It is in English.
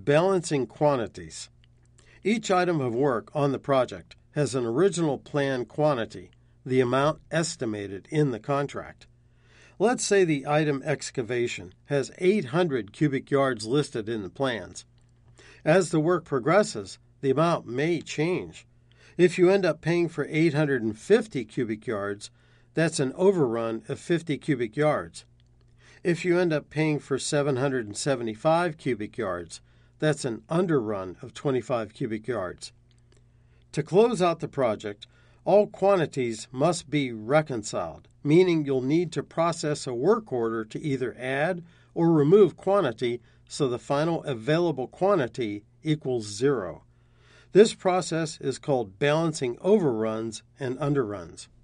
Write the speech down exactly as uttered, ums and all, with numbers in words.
balancing quantities. Each item of work on the project has an original planned quantity, the amount estimated in the contract. Let's say the item excavation has eight hundred cubic yards listed in the plans. As the work progresses, the amount may change. If you end up paying for eight hundred fifty cubic yards, that's an overrun of fifty cubic yards. If you end up paying for seven hundred seventy-five cubic yards, that's an underrun of twenty-five cubic yards. To close out the project, all quantities must be reconciled, meaning you'll need to process a work order to either add or remove quantity so the final available quantity equals zero. This process is called balancing overruns and underruns.